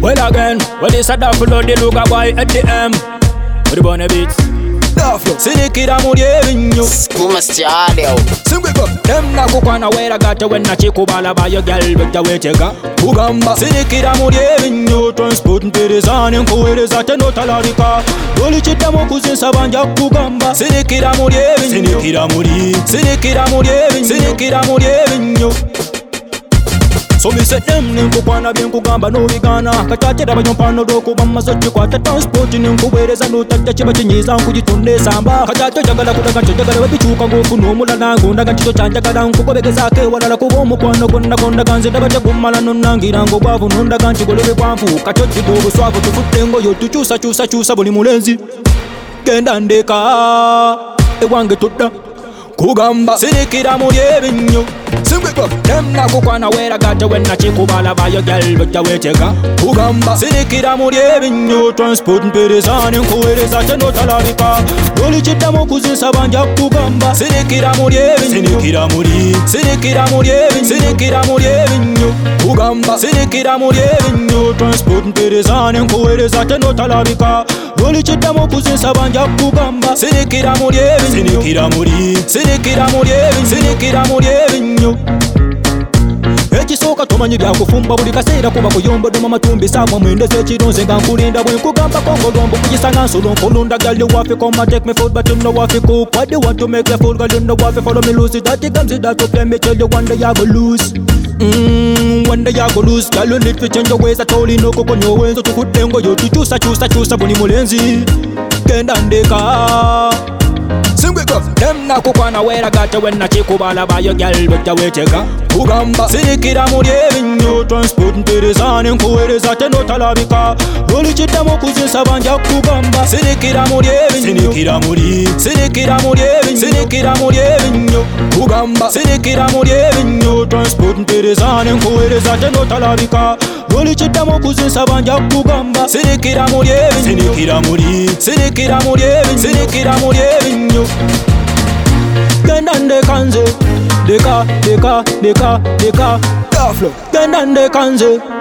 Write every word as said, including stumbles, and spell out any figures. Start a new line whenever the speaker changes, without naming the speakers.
Well again, well it's a duffel of the look boy at the M. With the bunny beats. Duffel, sinikira muryevinyo.
Skuma stadio.
Singweko, dem na kukwana wera gata when na chikubala by your girl with the wetega. Ugamba, sinikira muryevinyo. Transport nterezani nkuwereza teno talarika. Doli chita mokuzi sabanja kugamba. Sinikira muryevinyo. Sinikira muri. Sinikira muryevinyo. Sinikira muryevinyo. So me say them ninku kwana bien kugamba no bigana Kachachira banyompano doko bamazochi kwa ta transport ninku wereza no tachachi bachinyiza nkujitunde samba Kachacho jagala kudagancho jagala wabichuka ngofu no mulana Gonda ganchito chanjagala nkukobegeza ke walala kubomu kwano gonda gonda ganze dabacha gumala nonangira ngo bavu nonda ganchi golebe kwanfu Kachochi dogo swafu tufutengo yo tuchusa chusa chusa buli mulenzi Genda ndeka ewange tuda Kugamba sinikira muryevinyo Singweko dem na kukwana wera gata when na chikubala by your girl with the wetega Kugamba sinikira muryevinyo Transport nperezani nkuwereza teno talarika Doli chita mokuzi sabanja kugamba Sinikira muryevinyo Sinikira muri Sinikira muryevinyo Sinikira muryevinyo Kugamba sinikira muryevinyo Transport nperezani nkuwereza teno talarika Doli chita mokuzi sabanja kugamba Sinikira muryevinyo Sinikira muri Sinikira muryevinyo Sinikira muryevinyo Ekisoka tomanyi byakufumba buli kaseera kuba kuyomba doma matumbi samwa mwendeze ekironze nga nkulinda bwe nkugamba kongolombo kujisanga nsolo nkulunda girl you want to come and take me food but you know what to cook What do you want to make the food girl you know what to follow me lose it That it comes that to play me tell you one day you go lose Mmm, one day you go lose Girl you need to change your ways atoli no koko nyo wenzo tukutengo yo tuchusa chusa chusa buni mulenzi Genda ndeka Singweko dem na kukwana wera gata when na chikubala by your girl with the wetega Kugamba sinikira muryevinyo Transport nterezani nkuwereza teno talarika Doli chita mokuzi sabanja kugamba Sinikira muryevinyo Sinikira muri Sinikira muryevinyo Sinikira muryevinyo Kugamba sinikira muryevinyo Transport nterezani nkuwereza teno talarika Doli chita mokuzi sabanja kugamba Sinikira muryevinyo Sinikira muri Sinikira muryevinyo Sinikira muryevinyo Genda ndekanze Deka, deka, deka, deka Duffel Genda ndekanze